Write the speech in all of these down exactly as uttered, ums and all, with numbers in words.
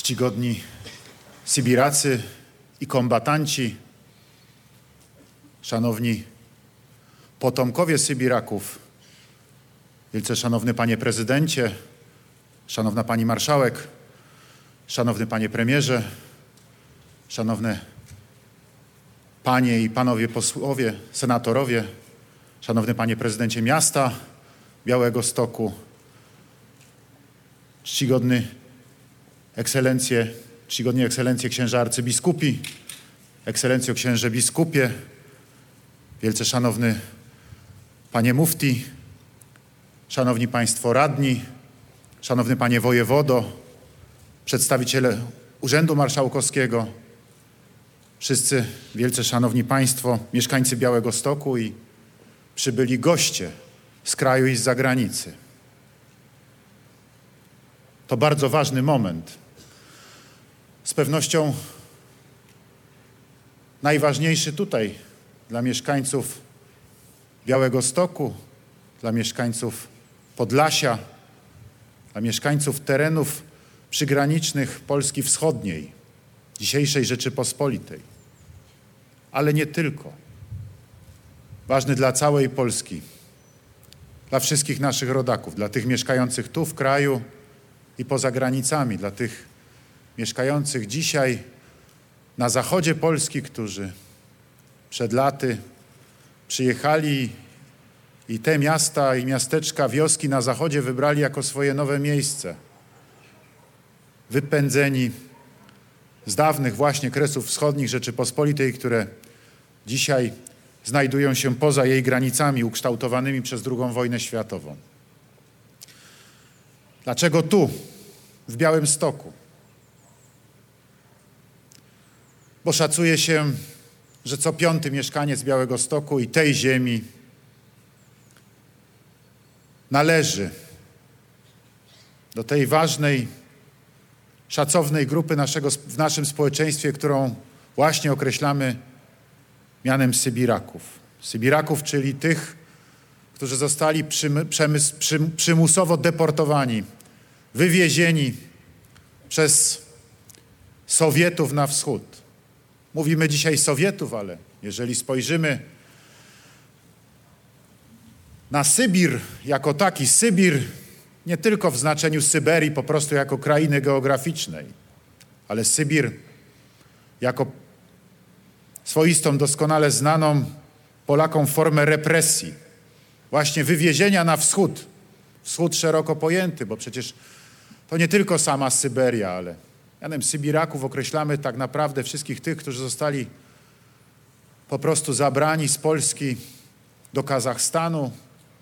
czcigodni Sybiracy i kombatanci, szanowni potomkowie Sybiraków, wielce szanowny panie prezydencie, szanowna pani marszałek, szanowny panie premierze, szanowne panie i panowie posłowie, senatorowie, szanowny panie prezydencie miasta Białegostoku, czcigodny ekscelencje, czcigodni ekscelencje księża arcybiskupi, ekscelencjo księże biskupie, wielce szanowny panie mufti, szanowni państwo radni, szanowny panie wojewodo, przedstawiciele Urzędu Marszałkowskiego, wszyscy wielce szanowni państwo, mieszkańcy Białegostoku i przybyli goście z kraju i z zagranicy. To bardzo ważny moment. Z pewnością najważniejszy tutaj dla mieszkańców Białegostoku, dla mieszkańców Podlasia, dla mieszkańców terenów przygranicznych Polski Wschodniej, dzisiejszej Rzeczypospolitej. Ale nie tylko. Ważny dla całej Polski, dla wszystkich naszych rodaków, dla tych mieszkających tu w kraju i poza granicami, dla tych mieszkających dzisiaj na zachodzie Polski, którzy przed laty przyjechali i te miasta i miasteczka, wioski na zachodzie wybrali jako swoje nowe miejsce. Wypędzeni z dawnych właśnie Kresów Wschodnich Rzeczypospolitej, które dzisiaj znajdują się poza jej granicami ukształtowanymi przez drugą wojnę światową. Dlaczego tu, w Białymstoku? Bo szacuje się, że co piąty mieszkaniec Białegostoku i tej ziemi należy do tej ważnej, szacownej grupy naszego, w naszym społeczeństwie, którą właśnie określamy mianem Sybiraków. Sybiraków, czyli tych, którzy zostali przymy, przemys, przym, przymusowo deportowani, wywiezieni przez Sowietów na wschód. Mówimy dzisiaj Sowietów, ale jeżeli spojrzymy na Sybir jako taki, Sybir nie tylko w znaczeniu Syberii po prostu jako krainy geograficznej, ale Sybir jako swoistą, doskonale znaną Polakom formę represji, właśnie wywiezienia na wschód, wschód szeroko pojęty, bo przecież to nie tylko sama Syberia, ale mianem Sybiraków określamy tak naprawdę wszystkich tych, którzy zostali po prostu zabrani z Polski do Kazachstanu,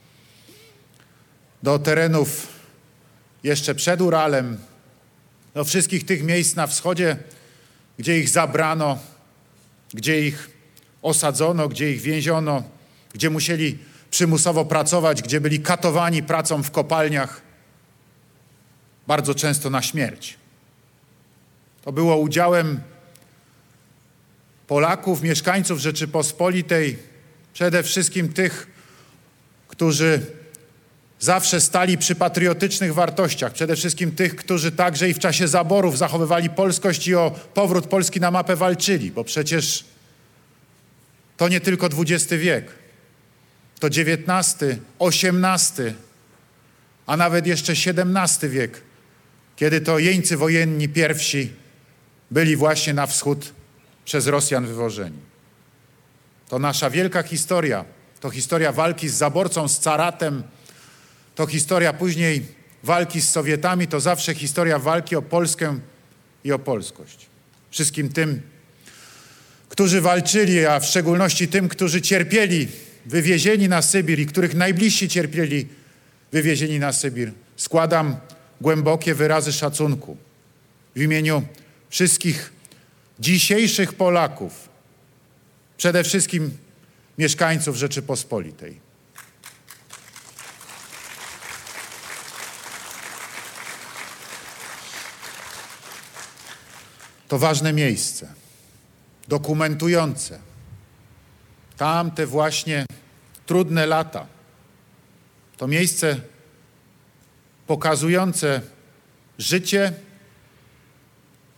do terenów jeszcze przed Uralem, do wszystkich tych miejsc na wschodzie, gdzie ich zabrano, gdzie ich osadzono, gdzie ich więziono, gdzie musieli przymusowo pracować, gdzie byli katowani pracą w kopalniach, bardzo często na śmierć. To było udziałem Polaków, mieszkańców Rzeczypospolitej, przede wszystkim tych, którzy zawsze stali przy patriotycznych wartościach, przede wszystkim tych, którzy także i w czasie zaborów zachowywali polskość i o powrót Polski na mapę walczyli, bo przecież to nie tylko dwudziesty wiek, to dziewiętnasty, osiemnasty, a nawet jeszcze siedemnasty wiek, kiedy to jeńcy wojenni pierwsi byli właśnie na wschód przez Rosjan wywożeni. To nasza wielka historia, to historia walki z zaborcą, z caratem, to historia później walki z Sowietami, to zawsze historia walki o Polskę i o polskość. Wszystkim tym, którzy walczyli, a w szczególności tym, którzy cierpieli, wywiezieni na Sybir i których najbliżsi cierpieli, wywiezieni na Sybir, składam głębokie wyrazy szacunku w imieniu wszystkich dzisiejszych Polaków, przede wszystkim mieszkańców Rzeczypospolitej. To ważne miejsce, dokumentujące tamte właśnie trudne lata. To miejsce pokazujące życie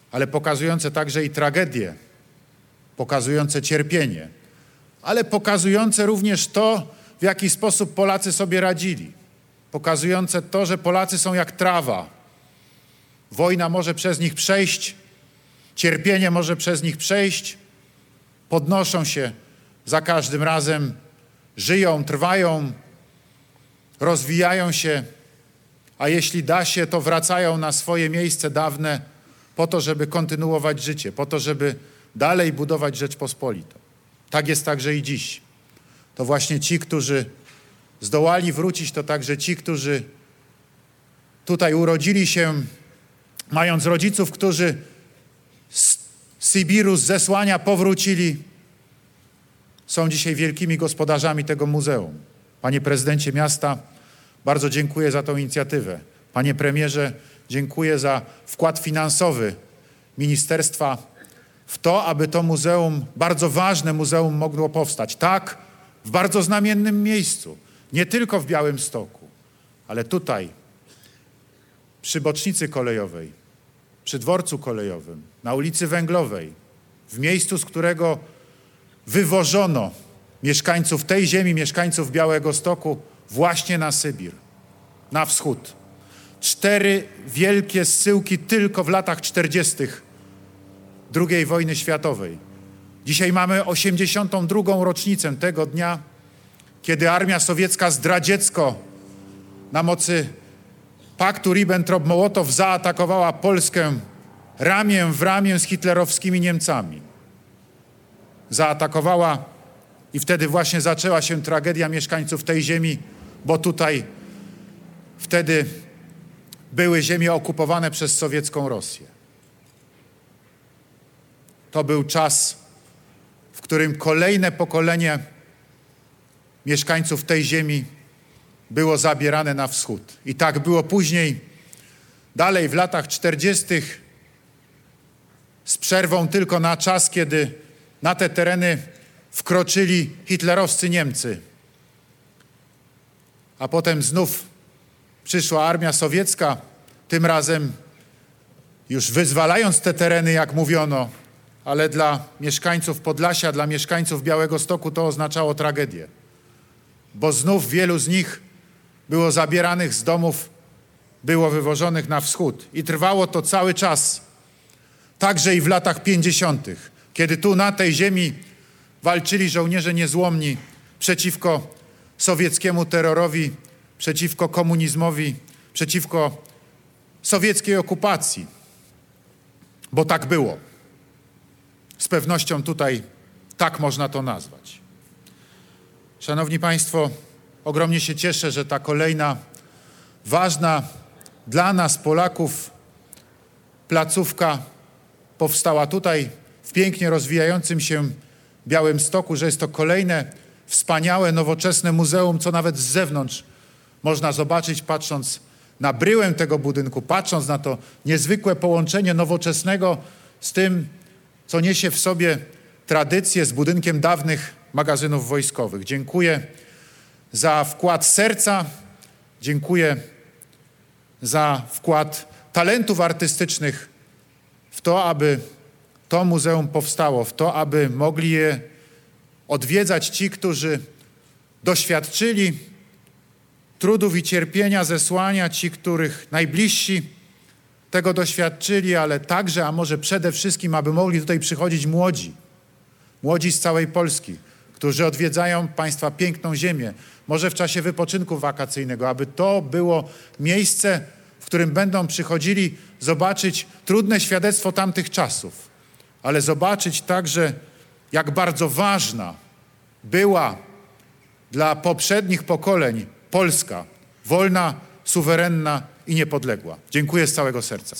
ale pokazujące także i tragedię, pokazujące cierpienie, ale pokazujące również to, w jaki sposób Polacy sobie radzili. Pokazujące to, że Polacy są jak trawa. Wojna może przez nich przejść, cierpienie może przez nich przejść, podnoszą się za każdym razem, żyją, trwają, rozwijają się, a jeśli da się, to wracają na swoje miejsce dawne po to, żeby kontynuować życie, po to, żeby dalej budować Rzeczpospolitą. Tak jest także i dziś. To właśnie ci, którzy zdołali wrócić, to także ci, którzy tutaj urodzili się, mając rodziców, którzy z Sybiru, z zesłania powrócili, są dzisiaj wielkimi gospodarzami tego muzeum. Panie prezydencie miasta, bardzo dziękuję za tę inicjatywę. Panie premierze, dziękuję za wkład finansowy ministerstwa w to, aby to muzeum, bardzo ważne muzeum, mogło powstać. Tak, w bardzo znamiennym miejscu. Nie tylko w Białymstoku, ale tutaj, przy bocznicy kolejowej, przy dworcu kolejowym, na ulicy Węglowej, w miejscu, z którego wywożono mieszkańców tej ziemi, mieszkańców Białegostoku właśnie na Sybir, na wschód. Cztery wielkie zsyłki tylko w latach czterdziestych drugiej wojny światowej. Dzisiaj mamy osiemdziesiątą drugą rocznicę tego dnia, kiedy armia sowiecka zdradziecko na mocy paktu Ribbentrop-Mołotow zaatakowała Polskę ramię w ramię z hitlerowskimi Niemcami. Zaatakowała i wtedy właśnie zaczęła się tragedia mieszkańców tej ziemi, bo tutaj wtedy były ziemie okupowane przez sowiecką Rosję. To był czas, w którym kolejne pokolenie mieszkańców tej ziemi było zabierane na wschód. I tak było później, dalej w latach czterdziestych, z przerwą tylko na czas, kiedy na te tereny wkroczyli hitlerowscy Niemcy. A potem znów przyszła armia sowiecka, tym razem już wyzwalając te tereny, jak mówiono, ale dla mieszkańców Podlasia, dla mieszkańców Białegostoku to oznaczało tragedię. Bo znów wielu z nich było zabieranych z domów, było wywożonych na wschód. I trwało to cały czas, także i w latach pięćdziesiątych, kiedy tu na tej ziemi walczyli żołnierze niezłomni przeciwko sowieckiemu terrorowi, przeciwko komunizmowi, przeciwko sowieckiej okupacji. Bo tak było. Z pewnością tutaj tak można to nazwać. Szanowni Państwo, ogromnie się cieszę, że ta kolejna ważna dla nas, Polaków, placówka powstała tutaj w pięknie rozwijającym się Białymstoku, że jest to kolejne wspaniałe, nowoczesne muzeum, co nawet z zewnątrz można zobaczyć, patrząc na bryłę tego budynku, patrząc na to niezwykłe połączenie nowoczesnego z tym, co niesie w sobie tradycję, z budynkiem dawnych magazynów wojskowych. Dziękuję za wkład serca, dziękuję za wkład talentów artystycznych w to, aby to muzeum powstało, w to, aby mogli je odwiedzać ci, którzy doświadczyli trudów i cierpienia, zesłania, ci, których najbliżsi tego doświadczyli, ale także, a może przede wszystkim, aby mogli tutaj przychodzić młodzi, młodzi z całej Polski, którzy odwiedzają Państwa piękną ziemię, może w czasie wypoczynku wakacyjnego, aby to było miejsce, w którym będą przychodzili zobaczyć trudne świadectwo tamtych czasów, ale zobaczyć także, jak bardzo ważna była dla poprzednich pokoleń Polska, wolna, suwerenna i niepodległa. Dziękuję z całego serca.